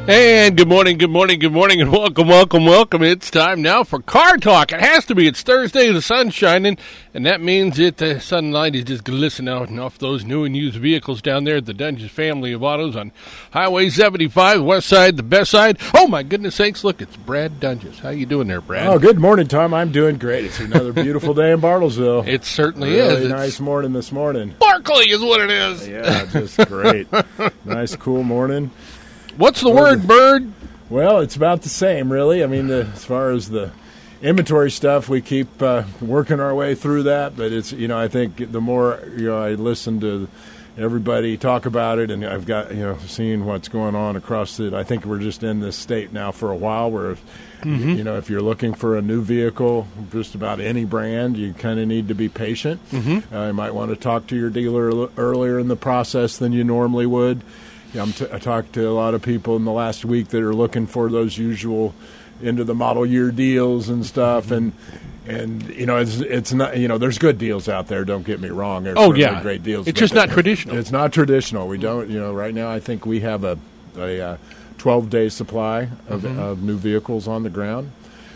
And good morning, and welcome. It's time now for Car Talk. It has to be. It's Thursday, the sun's shining, and that means the sunlight is just glistening out off those new and used vehicles down there at the Dungeons family of autos on Highway 75, west side, the best side. Oh, my goodness sakes, look, it's Brad Dunges. How you doing there, Brad? Oh, good morning, Tom. I'm doing great. It's another beautiful day in Bartlesville. It certainly really is. Nice morning this morning. Sparkly is what it is. Yeah, just great. Nice, cool morning. What's the word, Bird? Well, it's about the same, really. I mean, as far as the inventory stuff, we keep working our way through that. But it's, I think the more, I listen to everybody talk about it, and I've got, seeing what's going on across it. I think we're just in this state now for a while where, if you're looking for a new vehicle, just about any brand, you kind of need to be patient. You might want to talk to your dealer earlier in the process than you normally would. I talked to a lot of people in the last week that are looking for those usual into the model year deals and stuff, and it's not, there's good deals out there. Don't get me wrong. There's really great deals. It's just not traditional. It's not traditional. We don't. Right now I think we have a 12-day supply of new vehicles on the ground.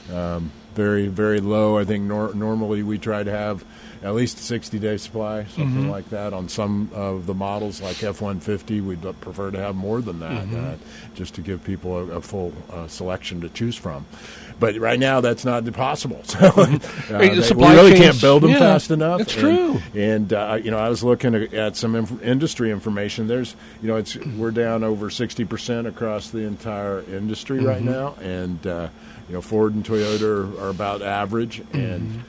Very, very low. I think normally we try to have at least a 60-day supply, something like that. On some of the models, like F-150, we'd prefer to have more than that, just to give people a full selection to choose from. But right now, that's not possible. So we really can't build them fast enough. It's true. And I was looking at some industry information. There's, we're down over 60% across the entire industry right now, and Ford and Toyota are about average, and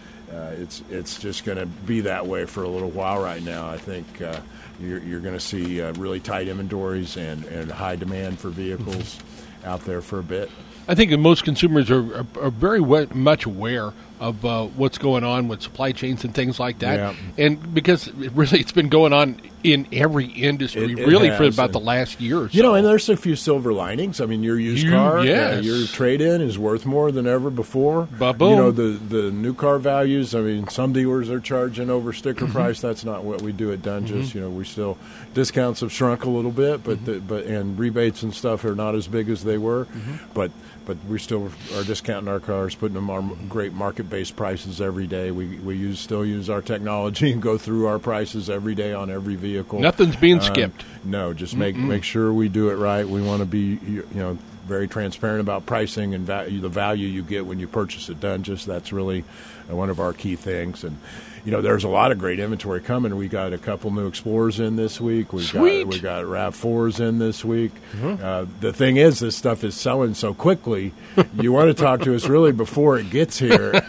it's just going to be that way for a little while right now. I think you're going to see really tight inventories and high demand for vehicles out there for a bit. I think that most consumers are very much aware of what's going on with supply chains and things like that. Yeah. And because it's been going on in every industry for about the last year or so. And there's a few silver linings. I mean, your used car, your trade-in is worth more than ever before. Ba-boom. The new car values, I mean, some dealers are charging over sticker price. That's not what we do at Dunges. We still, discounts have shrunk a little bit, but and rebates and stuff are not as big as they were. But we still are discounting our cars, putting them on great market-based prices every day. We still use our technology and go through our prices every day on every vehicle. Nothing's being skipped. No, just make sure we do it right. We want to be very transparent about pricing and the value you get when you purchase at Dunges. That's really one of our key things. And there's a lot of great inventory coming. We got a couple new Explorers in this week. We got RAV4s in this week. The thing is, this stuff is selling so quickly. You want to talk to us really before it gets here.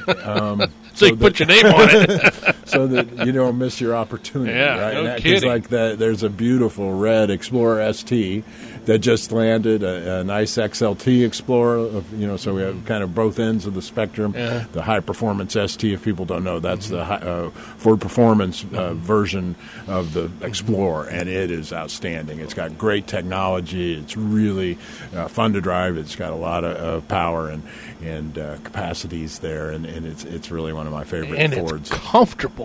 So you put your name on it. So that you don't miss your opportunity. Yeah, right? No kidding. Like that, there's a beautiful red Explorer ST that just landed, a nice XLT Explorer. So we have kind of both ends of the spectrum. Yeah. The high performance ST, if people don't know, that's the Ford Performance version of the Explorer, and it is outstanding. It's got great technology. It's really fun to drive. It's got a lot of power and capacities there, and it's really one of my favorite Fords. It's comfortable.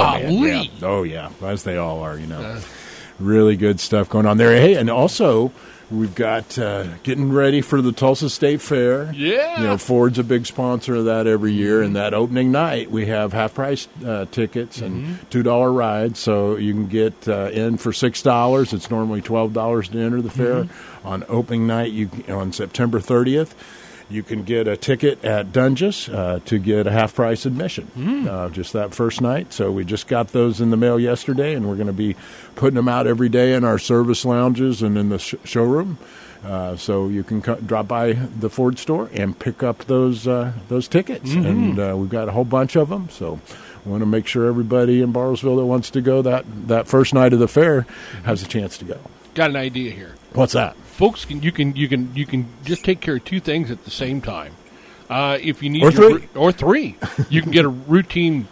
Oh yeah, as they all are. Really good stuff going on there. Hey, and also we've got getting ready for the Tulsa State Fair. Yeah. Ford's a big sponsor of that every year, and that opening night we have half-price tickets and $2 rides, so you can get in for $6. It's normally $12 to enter the fair. On opening night, on September 30th, you can get a ticket at Dunges to get a half-price admission just that first night. So we just got those in the mail yesterday, and we're going to be putting them out every day in our service lounges and in the showroom. So you can drop by the Ford store and pick up those tickets. And we've got a whole bunch of them. So we want to make sure everybody in Bartlesville that wants to go that first night of the fair has a chance to go. Got an idea here. What's that? Folks, you can just take care of two things at the same time. If you need or three, you can get a routine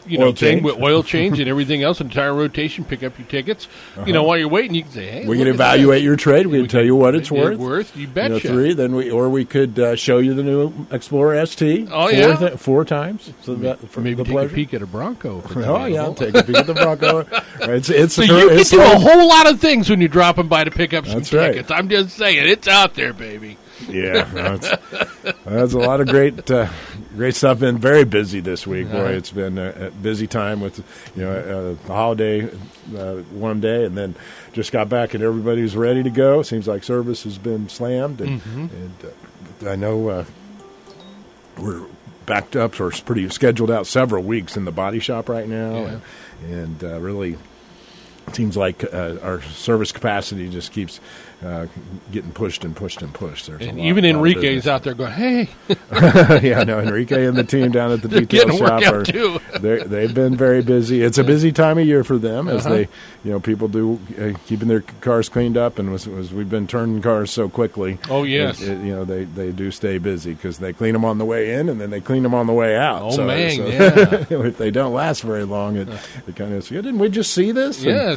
thing with oil change and everything else, entire rotation, pick up your tickets. While you're waiting, you can say, hey, we can evaluate your trade. We can tell you what it's worth. You betcha. 3, then we could show you the new Explorer ST. Oh, 4 times. So maybe take a peek at a Bronco. I'll take a peek at the Bronco. You can do a whole lot of things when you're dropping by to pick up some tickets. I'm just saying, it's out there, baby. Yeah, that's a lot of great stuff. Been very busy this week, boy. It's been a busy time with the holiday one day, and then just got back and everybody's ready to go. Seems like service has been slammed, and I know we're backed up or pretty scheduled out several weeks in the body shop right now, and really. It seems like our service capacity just keeps getting pushed and pushed and pushed. And even Enrique's out there going, hey. Enrique and the team down at the detail shop they've been very busy. It's a busy time of year for them as they, people do keeping their cars cleaned up, and as we've been turning cars so quickly. Oh yes, they do stay busy because they clean them on the way in and then they clean them on the way out. If they don't last very long, it kind of didn't we just see this? Yes.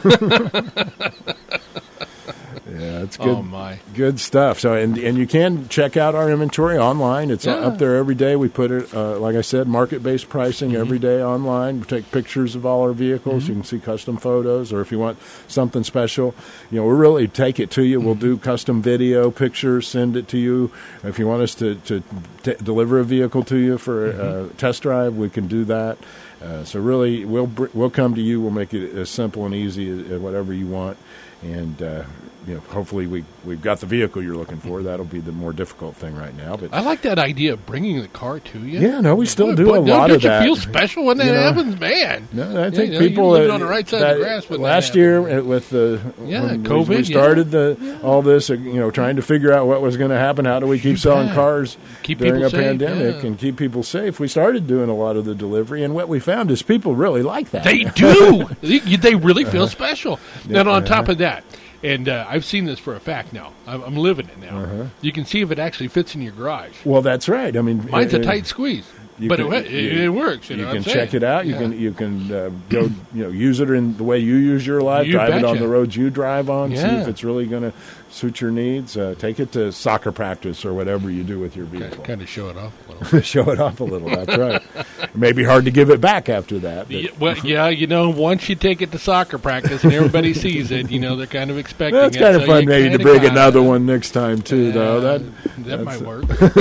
Yeah, it's good. Oh my, good stuff. So, and you can check out our inventory online. It's up there every day. We put it, like I said, market-based pricing every day online. We take pictures of all our vehicles. You can see custom photos, or if you want something special, we'll really take it to you. We'll do custom video, pictures, send it to you. If you want us to deliver a vehicle to you for a test drive, we can do that. So really, we'll come to you. We'll make it as simple and easy as whatever you want, and hopefully we've got the vehicle you're looking for. That'll be the more difficult thing right now. But I like that idea of bringing the car to you. Yeah, no, we still do a lot of that. Don't you feel special when that happens, man? No, I think people you on the right side of the grass when last year with the when COVID, we started all this, trying to figure out what was going to happen. How do we keep selling cars during a pandemic and keep people safe? We started doing a lot of the delivery, and what we found is people really like that. They do. They really feel special. And on top of that. And I've seen this for a fact now. I'm living it now. You can see if it actually fits in your garage. Well, that's right. I mean, mine's a tight squeeze, but it works. You can check it out. You can go use it in the way you use your life. Drive it on the roads you drive on. See if it's really going to suit your needs. Take it to soccer practice or whatever you do with your vehicle. Kind of show it off a little. Show it off a little. That's right. It may be hard to give it back after that. Once you take it to soccer practice and everybody sees it, they're kind of expecting That's it. That's kind of fun maybe to bring another one next time, too, though. That might work.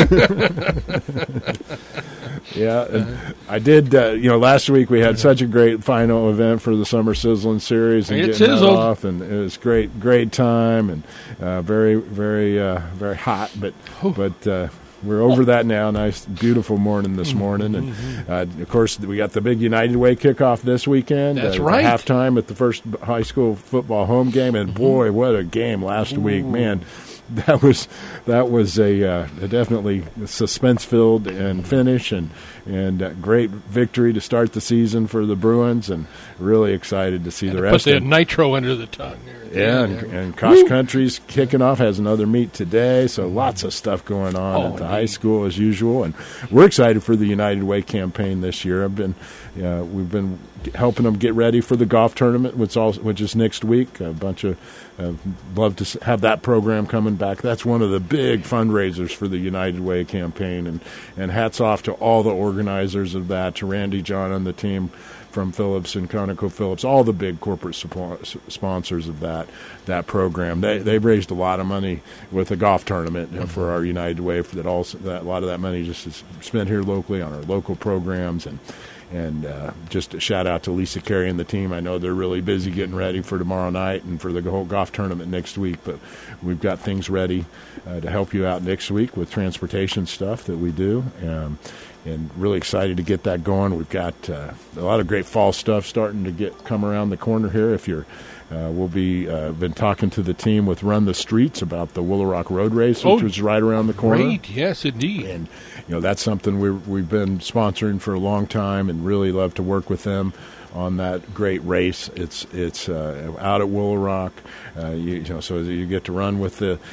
Yeah, and I did. Last week we had such a great final event for the Summer Sizzling Series, and getting that off, and it was great time, and very, very, very hot. But we're over that now. Nice, beautiful morning this morning, and of course we got the big United Way kickoff this weekend. That's right. Halftime at the first high school football home game, and boy, what a game last week, man. That was a definitely suspense-filled and finish, and great victory to start the season for the Bruins, and really excited to see the rest. Put the nitro under the tongue. And cross country's kicking off, has another meet today, so lots of stuff going on at the high school as usual, and we're excited for the United Way campaign this year. We've been helping them get ready for the golf tournament, which is next week. A bunch of love to have that program coming back. That's one of the big fundraisers for the United Way campaign, and hats off to all the organizers of that, to Randy John and the team from Phillips and ConocoPhillips, all the big corporate sponsors of that program. They've raised a lot of money with the golf tournament for our United Way. That a lot of that money just is spent here locally on our local programs, and just a shout out to Lisa Carey and the team. I know they're really busy getting ready for tomorrow night and for the whole golf tournament next week, but we've got things ready to help you out next week with transportation stuff that we do. And really excited to get that going. We've got a lot of great fall stuff starting to come around the corner here. If you're, we'll be been talking to the team with Run the Streets about the Willow Rock Road Race, which was right around the corner. Great, yes, indeed. And that's something we've been sponsoring for a long time, and really love to work with them on that great race. It's out at Willow Rock, so you get to run with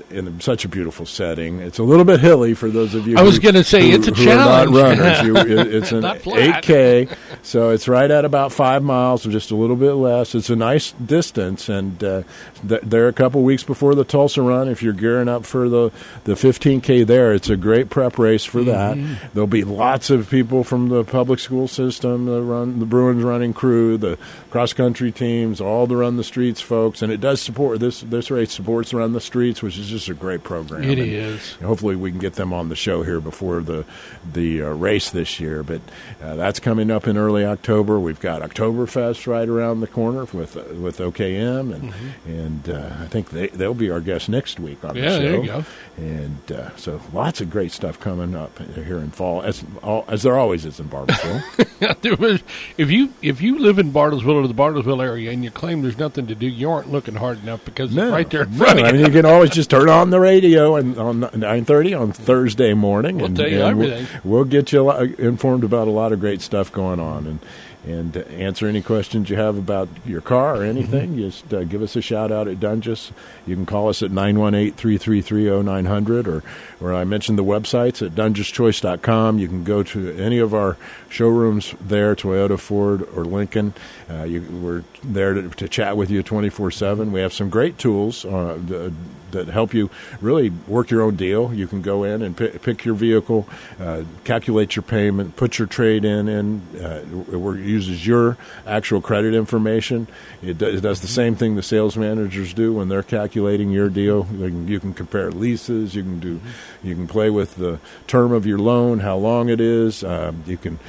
in such a beautiful setting. It's a little bit hilly for those of you. I was going to say it's a challenge. Are not runners. It's an Not flat. 8K, so it's right at about 5 miles, or just a little bit less. It's a nice distance, and they're a couple weeks before the Tulsa Run. If you're gearing up for the 15K there, it's a great prep race for that. There'll be lots of people from the public school system, the Bruins running crew, the cross country teams, all the Run the Streets folks, and it does support this race supports Run the Streets, which is just a great program. It is. Hopefully we can get them on the show here before the race this year. But that's coming up in early October. We've got Oktoberfest right around the corner with OKM, and I think they'll be our guest next week on the show. There you go. And so lots of great stuff coming up here in fall, as there always is in Bartlesville. If you live in Bartlesville or the Bartlesville area and you claim there's nothing to do, you aren't looking hard enough, because it's right there in front of you. I mean, you can always just turn on the radio and on 9:30 on Thursday morning. We'll tell you everything. We'll get you informed about a lot of great stuff going on, and answer any questions you have about your car or anything. Just give us a shout out at Dunges. You can call us at 918-333-0900, or I mentioned the websites at dungeschoice.com. You can go to any of our showrooms there, Toyota, Ford, or Lincoln. We're there to chat with you 24/7. We have some great tools that help you really work your own deal. You can go in and pick your vehicle, calculate your payment, put your trade in. It uses your actual credit information. It does the same thing the sales managers do when they're calculating your deal. You can compare leases. You can play with the term of your loan, how long it is. You can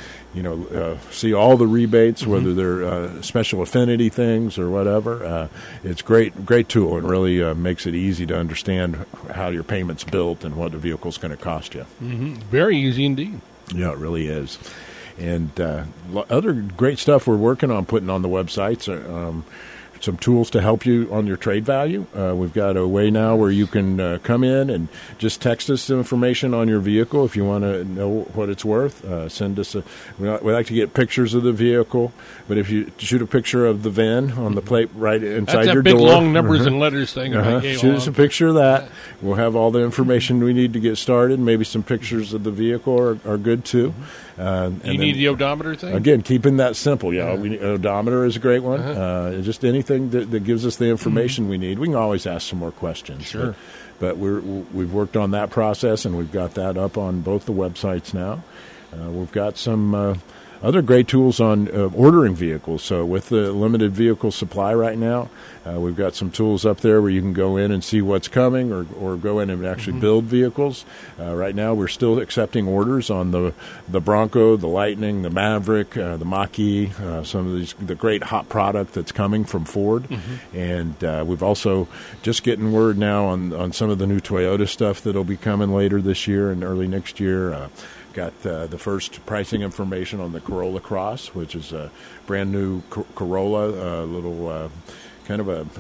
see all the rebates, whether they're special affinity things or whatever. It's great tool, and really makes it easy to understand how your payment's built and what the vehicle's going to cost you. Very easy indeed. Yeah, it really is. And other great stuff we're working on putting on the websites. Some tools to help you on your trade value. We've got a way now where you can come in and just text us some information on your vehicle if you want to know what it's worth. Send us we like to get pictures of the vehicle, but if you shoot a picture of the VIN on the plate right inside your door. That's that big long numbers and letters thing. Shoot us a picture of that. We'll have all the information we need to get started. Maybe some pictures of the vehicle are good too. You need the odometer thing? Again, keeping that simple. Odometer is a great one. Just anything that gives us the information we need. We can always ask some more questions. Sure. But we've worked on that process, and we've got that up on both the websites now. We've got some other great tools on ordering vehicles. So with the limited vehicle supply right now, we've got some tools up there where you can go in and see what's coming, or go in and actually build vehicles. Right now we're still accepting orders on the Bronco, the Lightning, the Maverick, the Mach-E, some of the great hot product that's coming from Ford. And we've also just getting word now on some of the new Toyota stuff that'll be coming later this year and early next year. Got the first pricing information on the Corolla Cross, which is a brand new Corolla, little kind of a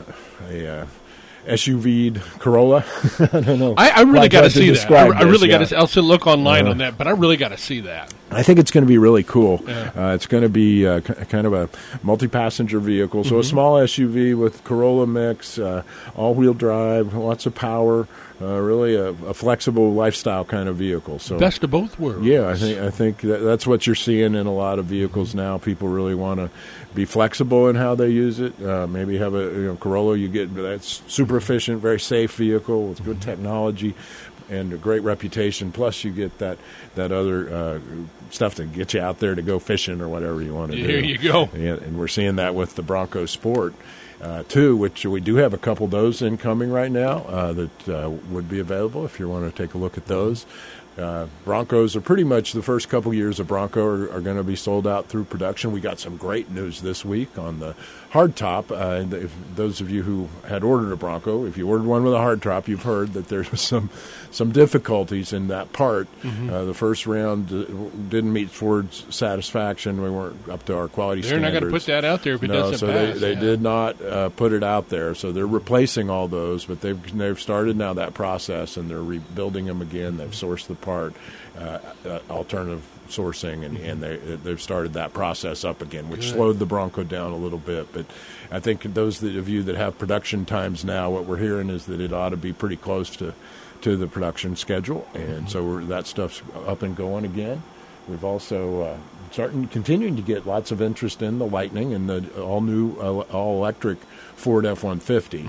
SUV'd Corolla. I don't know. I really got to see that. I really got to. I'll still look online on that, but I really got to see that. I think it's going to be really cool. Yeah. It's going to be kind of a multi-passenger vehicle, so a small SUV with Corolla mix, all-wheel drive, lots of power. Really a flexible lifestyle kind of vehicle. So best of both worlds. Yeah, I think that's what you're seeing in a lot of vehicles now. People really want to be flexible in how they use it. Maybe have a Corolla. You get that's super efficient, very safe vehicle with good technology and a great reputation. Plus, you get that other stuff to get you out there to go fishing or whatever you want to do. There you go. And we're seeing that with the Bronco Sport. Too, which we do have a couple of those incoming right now that would be available if you want to take a look at those. Broncos are pretty much the first couple years of Bronco are going to be sold out through production. We got some great news this week on the hardtop. If those of you who had ordered a Bronco, if you ordered one with a hardtop, you've heard that there's some difficulties in that part. The first round didn't meet Ford's satisfaction. We weren't up to our quality standards. They're not going to put that out there if it doesn't pass. They did not put it out there. So they're replacing all those, but they've started now that process, and they're rebuilding them again. They've sourced the part, alternative sourcing, and they've started that process up again, which slowed the Bronco down a little bit. But I think those of you that have production times now, what we're hearing is that it ought to be pretty close to the production schedule, and so that stuff's up and going again. We've also continuing to get lots of interest in the Lightning and the all-new, all-electric Ford F-150.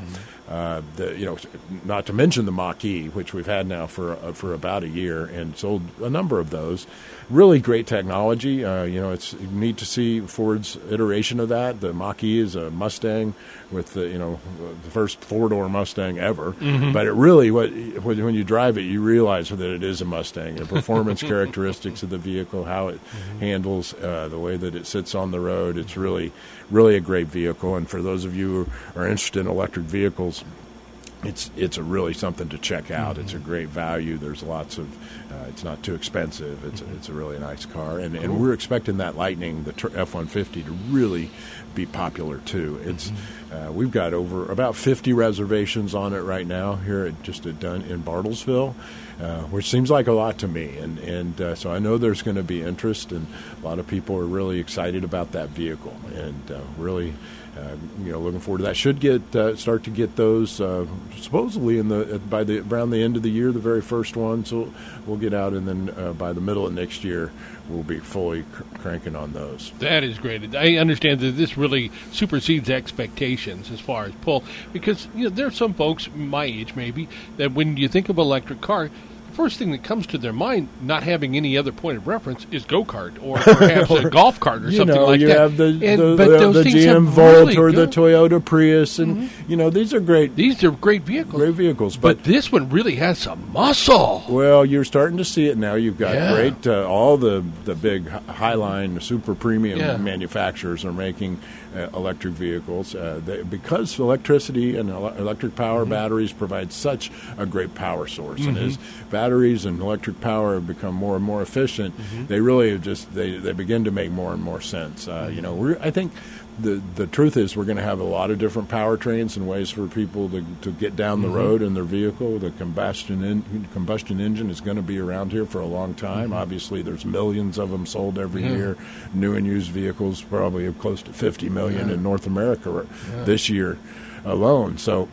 Not to mention the Mach-E, which we've had now for about a year and sold a number of those. Really great technology. It's neat to see Ford's iteration of that. The Mach-E is a Mustang with the first four-door Mustang ever. Mm-hmm. But it really, when you drive it, you realize that it is a Mustang. The performance characteristics of the vehicle, how it handles, the way that it sits on the road, it's really, really a great vehicle. And for those of you who are interested in electric vehicles, it's a really something to check out. It's a great value. There's lots of. It's not too expensive. It's a really nice car, and we're expecting that Lightning, the F-150, to really be popular too. It's we've got about 50 reservations on it right now here in Bartlesville, which seems like a lot to me, and so I know there's going to be interest, and a lot of people are really excited about that vehicle, and really. Looking forward to that. Should start to get those supposedly around the end of the year, the very first one. So we'll get out, and then by the middle of next year, we'll be fully cranking on those. That is great. I understand that this really supersedes expectations as far as pull, because there are some folks my age maybe that when you think of electric car, first thing that comes to their mind, not having any other point of reference, is go-kart or perhaps a golf cart or something like that. You have the GM Volt or the Toyota Prius, and these are great. These are great vehicles. Great vehicles, but this one really has some muscle. Well, you're starting to see it now. You've got great. All the big Highline, super premium manufacturers are making electric vehicles because electricity and electric power batteries provide such a great power source, and as batteries and electric power have become more and more efficient, they really they begin to make more and more sense. I think the truth is we're going to have a lot of different powertrains and ways for people to get down the road in their vehicle. The combustion engine is going to be around here for a long time. Obviously, there's millions of them sold every year. New and used vehicles probably have close to 50 million in North America this year alone. So.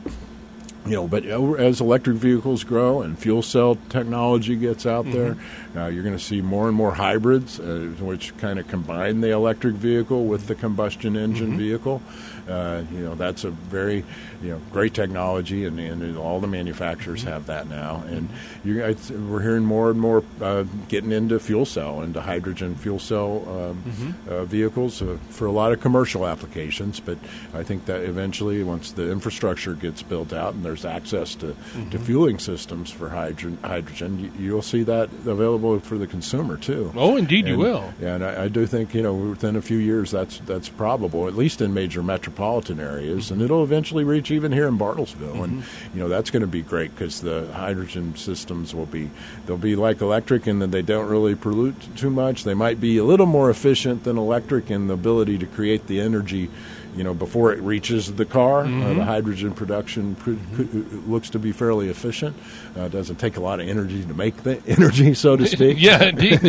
But as electric vehicles grow and fuel cell technology gets out there, you're going to see more and more hybrids, which kind of combine the electric vehicle with the combustion engine vehicle. That's a very, great technology, and all the manufacturers have that now. And we're hearing more and more getting into fuel cell, into hydrogen fuel cell vehicles for a lot of commercial applications. But I think that eventually, once the infrastructure gets built out and there's access to fueling systems for hydrogen, you'll see that available for the consumer too. Oh, indeed, you will. Yeah, and I do think within a few years that's probable, at least in major metropolitan areas, and it'll eventually reach even here in Bartlesville, and that's going to be great because the hydrogen systems they'll be like electric in that they don't really pollute too much. They might be a little more efficient than electric in the ability to create the energy. Before it reaches the car, the hydrogen production looks to be fairly efficient. It doesn't take a lot of energy to make the energy, so to speak. Yeah, indeed.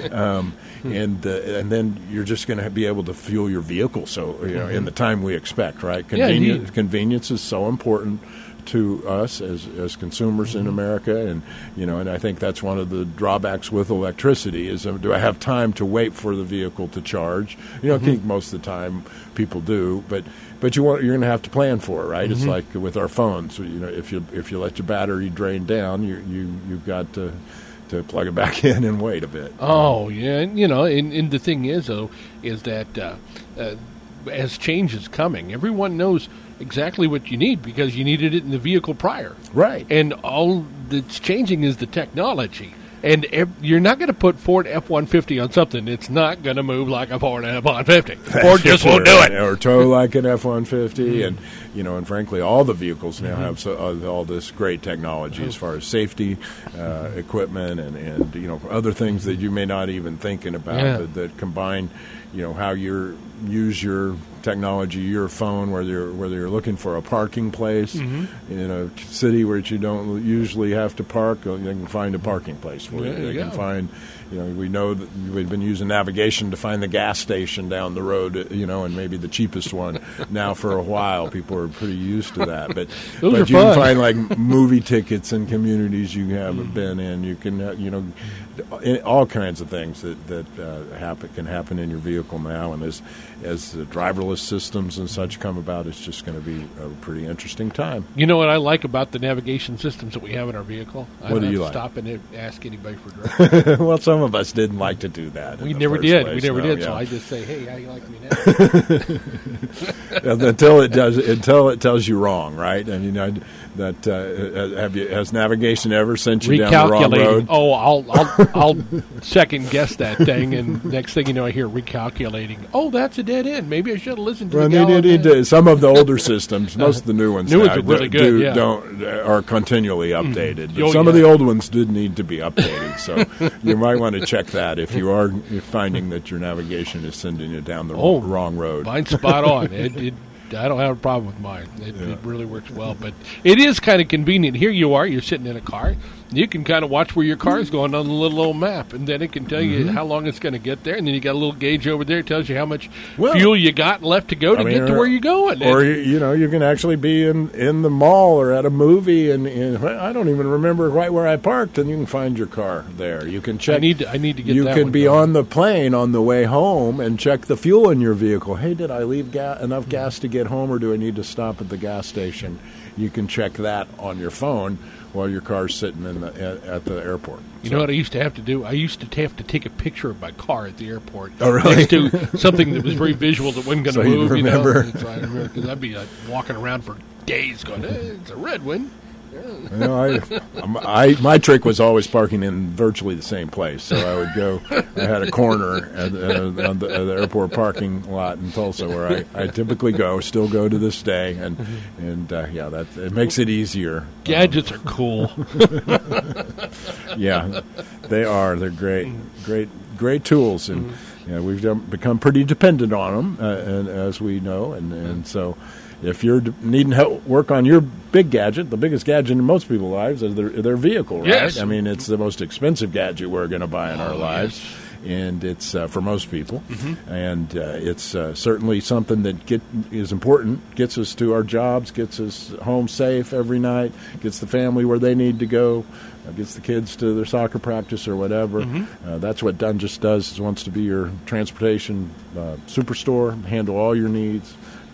And then you're just going to be able to fuel your vehicle. So in the time we expect, right? Convenience is so important to us as consumers in America, and I think that's one of the drawbacks with electricity is do I have time to wait for the vehicle to charge? I think most of the time people do, but you're going to have to plan for it, right? It's like with our phones. If you let your battery drain down, you've got to plug it back in and wait a bit. Oh yeah, and the thing is though is that as change is coming, everyone knows exactly what you need because you needed it in the vehicle prior. Right. And all that's changing is the technology. And you're not going to put Ford F-150 on something. It's not going to move like a Ford F-150. Ford just won't do it. Or tow like an F-150. And, and frankly, all the vehicles now have all this great technology as far as safety, equipment, and other things that you may not even thinking about that combine, how you're use your technology, your phone, whether you're looking for a parking place in a city where you don't usually have to park. You can find a parking place for you. You can find. We know that we've been using navigation to find the gas station down the road, and maybe the cheapest one now for a while. People are pretty used to that. But you can find like movie tickets in communities you haven't been in. You can, all kinds of things that can happen in your vehicle now. And as the driverless systems and such come about, it's just going to be a pretty interesting time. You know what I like about the navigation systems that we have in our vehicle? What do you like? Stop and ask anybody for directions. Well, some of us didn't like to do that. We never did. We never did. Yeah. So I just say, "Hey, how you like me now?" until it tells you wrong, right? I mean, has navigation ever sent you down the wrong road? Oh, I'll second guess that thing, and next thing you know, I hear recalculating. Oh, that's a dead end. Maybe I should have listened to some of the older systems. Most of the new ones are really good. Are continually updated. But some of the old ones did need to be updated, so you might want to check that if you're finding that your navigation is sending you down the wrong road. Mine's spot on. I don't have a problem with mine. It really works well. But it is kind of convenient. Here you are. You're sitting in a car. You can kind of watch where your car is going on the little old map, and then it can tell you how long it's going to get there. And then you got a little gauge over there that tells you how much fuel you got left to go to get to where you're going. Or you can actually be in the mall or at a movie, and I don't even remember quite where I parked, and you can find your car there. You can check. I need to get. You that can one be going. on the plane on the way home and check the fuel in your vehicle. Hey, did I leave enough gas to get home, or do I need to stop at the gas station? You can check that on your phone while your car's sitting at the airport. You know what I used to have to do? I used to have to take a picture of my car at the airport. Oh, really? Next to something that was very visual that wasn't going to move. You'd remember. Because I'd be walking around for days going, hey, it's a red one. My trick was always parking in virtually the same place. So I would go. I had a corner at the airport parking lot in Tulsa where I typically still go to this day, and it makes it easier. Gadgets are cool. Yeah, they are. They're great tools, and we've become pretty dependent on them, and as we know, and so. If you're needing help work on your big gadget, the biggest gadget in most people's lives is their vehicle, right? Yes. I mean, it's the most expensive gadget we're going to buy in our lives, and it's for most people. And it's certainly something that is important, gets us to our jobs, gets us home safe every night, gets the family where they need to go, gets the kids to their soccer practice or whatever. That's what Dungus does, is wants to be your transportation superstore, handle all your needs.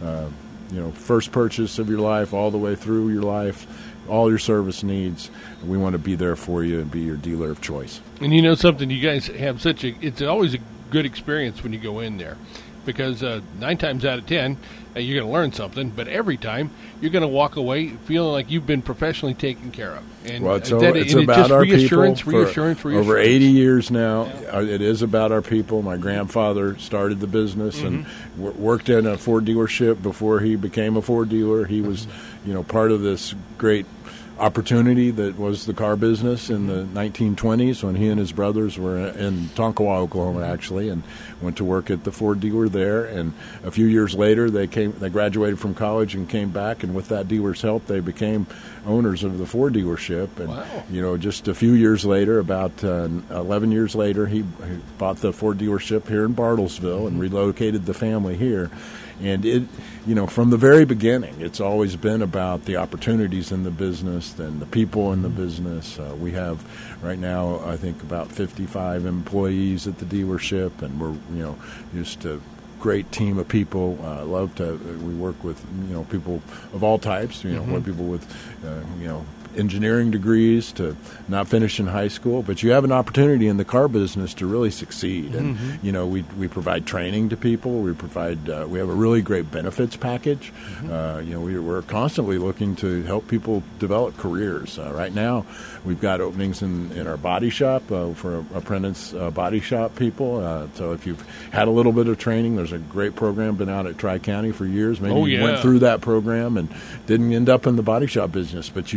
First purchase of your life, all the way through your life, all your service needs. We want to be there for you and be your dealer of choice. And you know something, you guys have it's always a good experience when you go in there, because 9 times out of 10, you're going to learn something, but every time you're going to walk away feeling like you've been professionally taken care of. And it's about our reassurance, people. Reassurance. Over 80 years now, it is about our people. My grandfather started the business and worked in a Ford dealership before he became a Ford dealer. He was, part of this great opportunity that was the car business in the 1920s when he and his brothers were in Tonkawa, Oklahoma, actually, and went to work at the Ford dealer there. And a few years later, they graduated from college and came back, and with that dealer's help, they became owners of the Ford dealership. And just a few years later, about 11 years later, he bought the Ford dealership here in Bartlesville and relocated the family here. And it, from the very beginning, it's always been about the opportunities in the business and the people in the business. We have right now, I think, about 55 employees at the dealership, and we're, just a great team of people. We work with, people of all types, people with, engineering degrees to not finish in high school, but you have an opportunity in the car business to really succeed. And we provide training to people. We provide we have a really great benefits package. We're constantly looking to help people develop careers. Right now, we've got openings in our body shop for apprentice body shop people. So if you've had a little bit of training, there's a great program been out at Tri-County for years. Maybe you went through that program and didn't end up in the body shop business, but you'd consider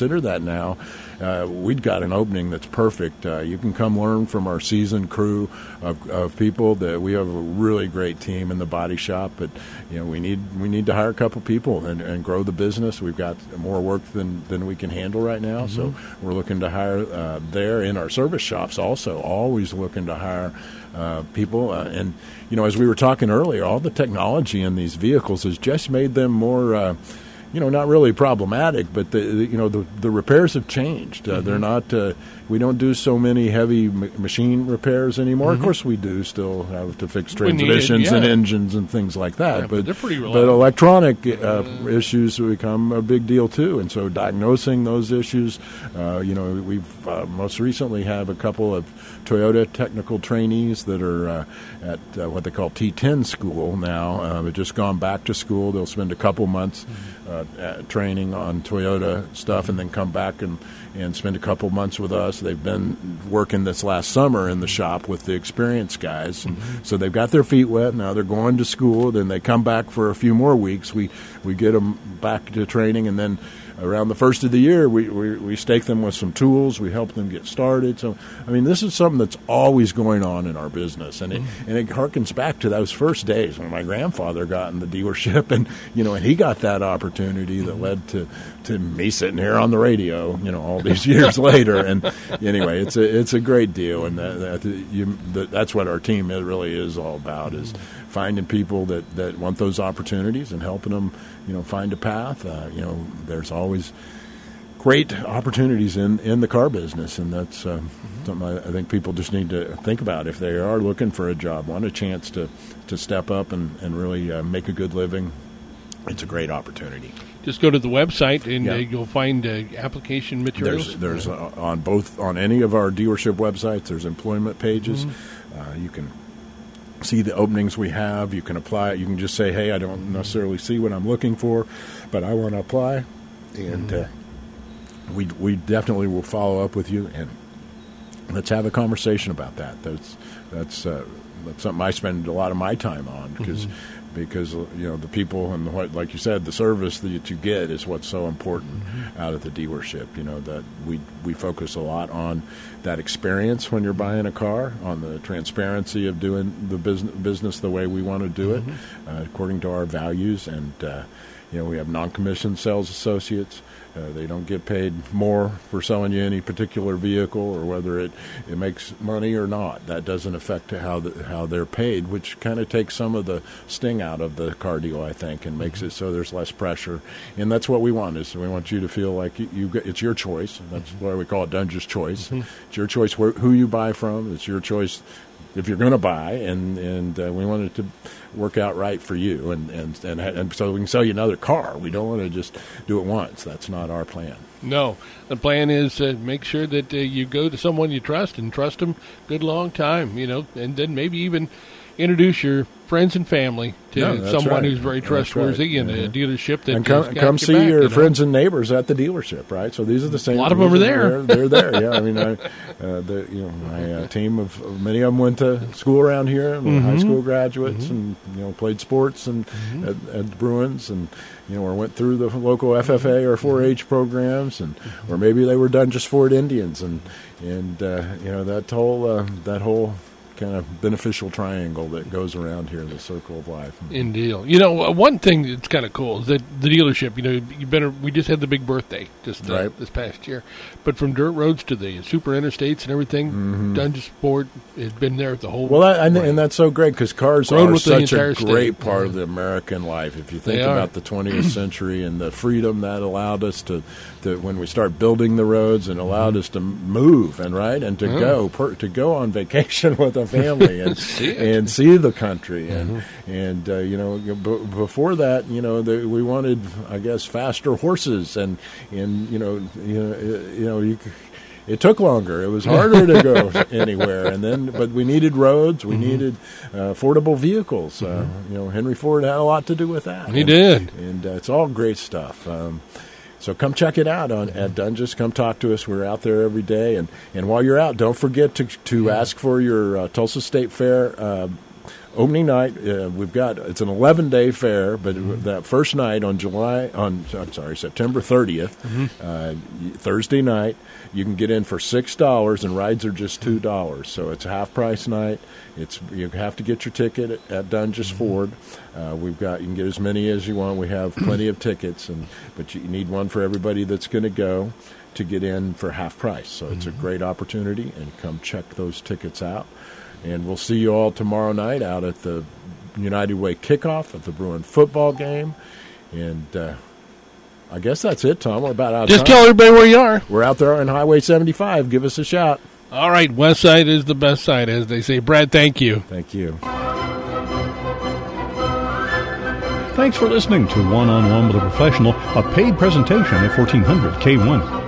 consider that now, we've got an opening that's perfect. You can come learn from our seasoned crew of people. That we have a really great team in the body shop, but we need to hire a couple people and grow the business. We've got more work than we can handle right now, so we're looking to hire there in our service shops. Also, always looking to hire people, and as we were talking earlier, all the technology in these vehicles has just made them more. Not really problematic, but the repairs have changed. They're not. We don't do so many heavy machine repairs anymore. Of course, we do still have to fix transmissions and engines and things like that. But they're pretty reliable. But electronic issues become a big deal too. And so diagnosing those issues, we've most recently have a couple of Toyota technical trainees that are at what they call T10 school now. They've just gone back to school. They'll spend a couple months training on Toyota stuff and then come back and spend a couple months with us. They've been working this last summer in the shop with the experienced guys. So they've got their feet wet. Now they're going to school. Then they come back for a few more weeks. We get them back to training, and then around the first of the year, we stake them with some tools. We help them get started. So, this is something that's always going on in our business, and it harkens back to those first days when my grandfather got in the dealership, and he got that opportunity that led to me sitting here on the radio, all these years later. And anyway, it's a great deal, and that's what our team really is all about, is finding people that want those opportunities and helping them, find a path. There's always great opportunities in the car business, and that's something I think people just need to think about if they are looking for a job, want a chance to step up and really make a good living. It's a great opportunity. Just go to the website and you'll find application materials. There's on any of our dealership websites, there's employment pages. You can see the openings we have. You can apply. You can just say, hey, I don't necessarily see what I'm looking for, but I want to apply. And we definitely will follow up with you, and let's have a conversation about that. That's something I spend a lot of my time on, because the people and what, like you said, the service that you get is what's so important out of the dealership. That we focus a lot on that experience when you're buying a car, on the transparency of doing the business the way we want to do it, according to our values. And we have non-commissioned sales associates. They don't get paid more for selling you any particular vehicle, or whether it makes money or not. That doesn't affect how they're paid, which kind of takes some of the sting out of the car deal, I think, and makes it so there's less pressure. And that's what we want, is we want you to feel like it's your choice. That's why we call it Dunge's Choice. It's your choice who you buy from. It's your choice if you're going to buy, and we want it to work out right for you, and so we can sell you another car. We don't want to just do it once. That's not our plan. No, the plan is make sure that you go to someone you trust, and trust them good long time, and then maybe even introduce your friends and family to someone who's very trustworthy in a dealership. That and come see your friends and neighbors at the dealership, right? So these are the same. A lot of them are there. They're there. Yeah, my team of many of them went to school around here, high school graduates, and played sports and at Bruins, and or went through the local FFA or 4-H programs, or maybe they were Dunge's Ford Indians, and that whole kind of beneficial triangle that goes around here, the circle of life. Indeed. One thing that's kind of cool is that the dealership, we just had the big birthday just this past year, but from dirt roads to the super interstates and everything, Dunge's Ford has been there the whole and that's so great, because cars are such a great part of the American life. If you think about the 20th century and the freedom that allowed us to when we start building the roads, and allowed us to move and to go on vacation with a family and see the country, and before that, we wanted, I guess, faster horses, and it took longer. It was harder to go anywhere, but we needed roads. We needed affordable vehicles. Henry Ford had a lot to do with that. He did, and it's all great stuff. So come check it out at Dunge's. Come talk to us. We're out there every day. And while you're out, don't forget to ask for your Tulsa State Fair Opening night, it's an 11-day fair, but that first night on September 30th, Thursday night, you can get in for $6 and rides are just $2. So it's a half price night. You have to get your ticket at Dungeness Ford. You can get as many as you want. We have plenty of tickets, but you need one for everybody that's going to go to get in for half price. So it's a great opportunity, and come check those tickets out. And we'll see you all tomorrow night out at the United Way kickoff at the Bruin football game. And I guess that's it, Tom. We're about out of time. Just tell everybody where you are. We're out there on Highway 75. Give us a shout. All right, West Side is the best side, as they say. Brad, thank you. Thank you. Thanks for listening to One-on-One with a Professional, a paid presentation at 1400 K1.